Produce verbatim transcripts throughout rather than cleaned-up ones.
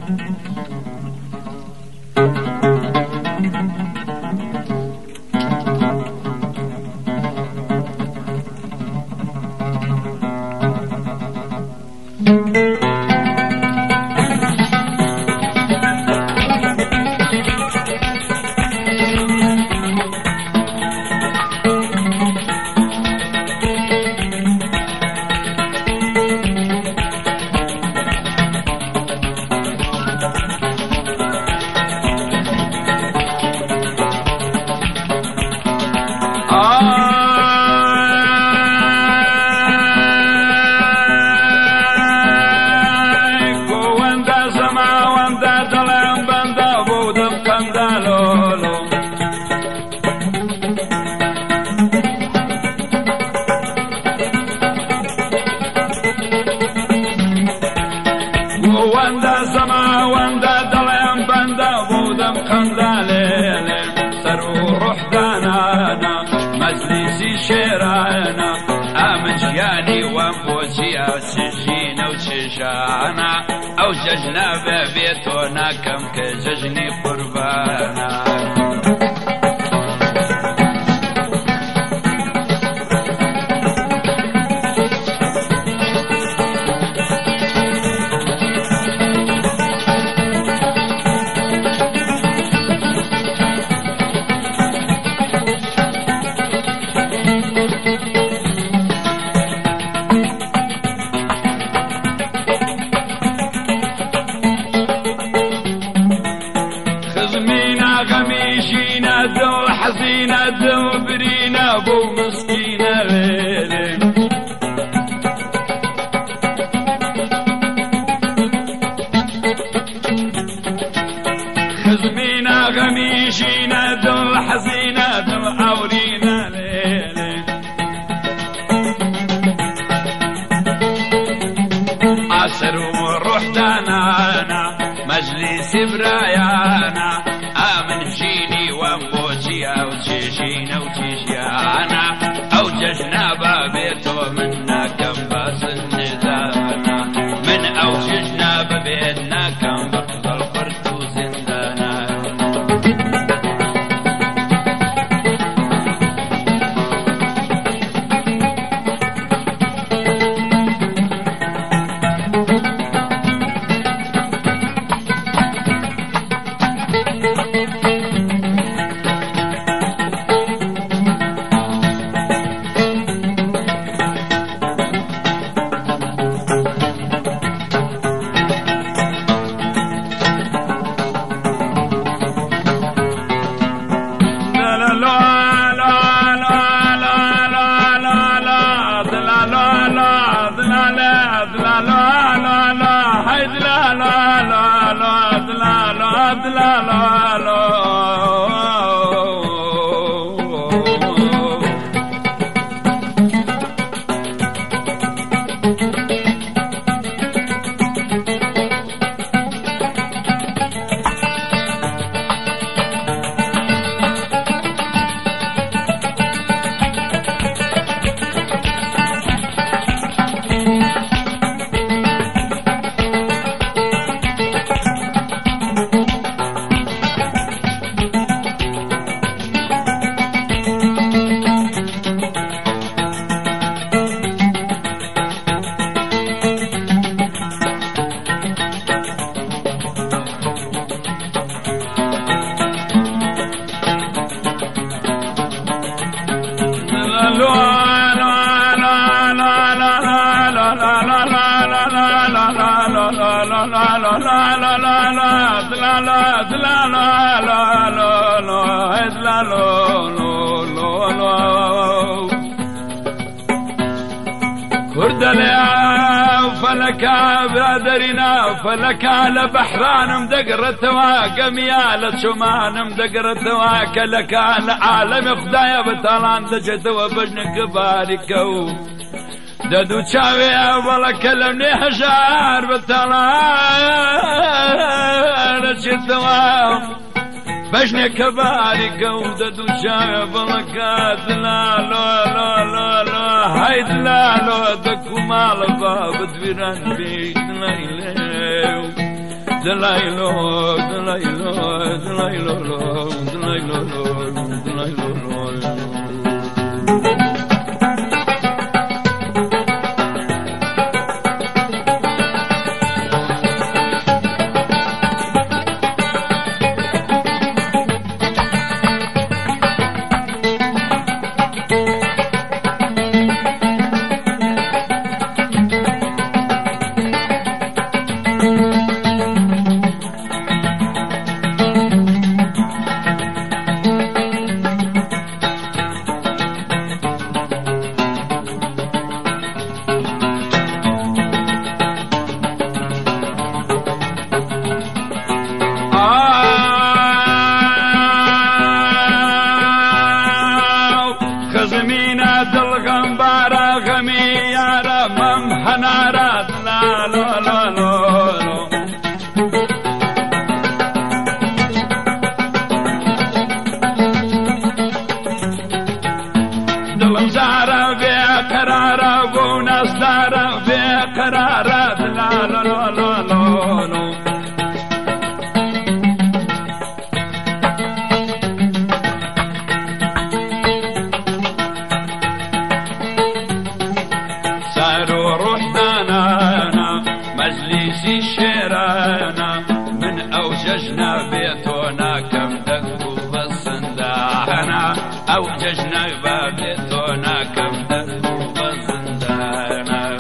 أو ججنا ببيتنا كم كججني قربانا حزينة دبرينا بو مسكينة ليلي خزمينا غميشينا دل حزينة دل عورينا ليلي عسر وروح دانانا مجلس برايانا آمن جيني وانبوتي أو تجينا وتجيانا أو ججنا بابيتو منا كم باس الندانا من أو ججنا ببيتنا كم بقضى الفرد وزندانا فلك برادرنا فلك على بحران مدقرة واقم يا لشمان مدقرة واك لك على عالم خدايا بطلان دجت وبجنك باركو ددو تشاوي ولا كلمني حجار بطلان دجت واك بجنك باركو ددو تشاوي بلكات لا لا لا لا لا هيد لا لا دكو مال باب دبيران بيك ليلو دلايلو دلايلو دلايلو دلايلو دلايلو خزمينا دلغم بارا غمي يارا ممحنا راد لا لا لا لا دلم زارا بقرارا وناس دارا بقرارا لا لا لا لا لا مجلسي شيرانا من أوججنا بيتنا كم دقوا الصنداحنا أوججنا بيتنا كم دقوا الصنداحنا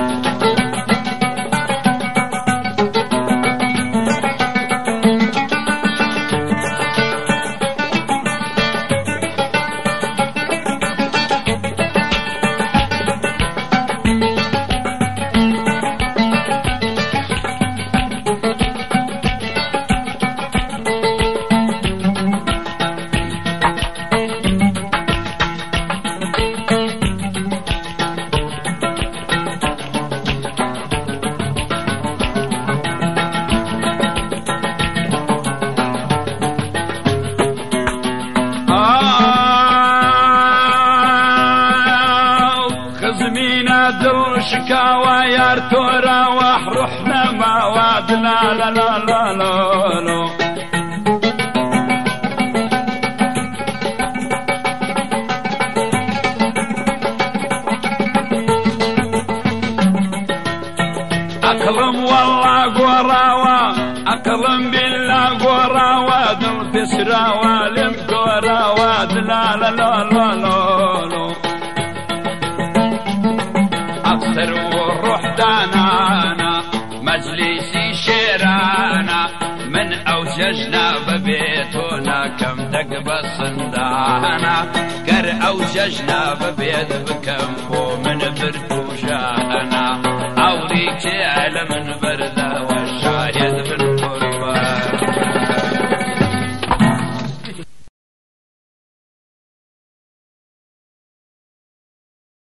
خزمينا دل شكاوى يار تورا وحرحنا ما وعد لا لا لا لا لا لا أكرم والله قراوة أكرم بالله قراوة دل تسراوة لم قراوة لا لا لا لا لا أكثر والروح دانانا مجلسي شيرانا من أوججنا ببيتنا كم دق بصندانا كر أوججنا ببيت بكم فو من برتوشانا أوليك على من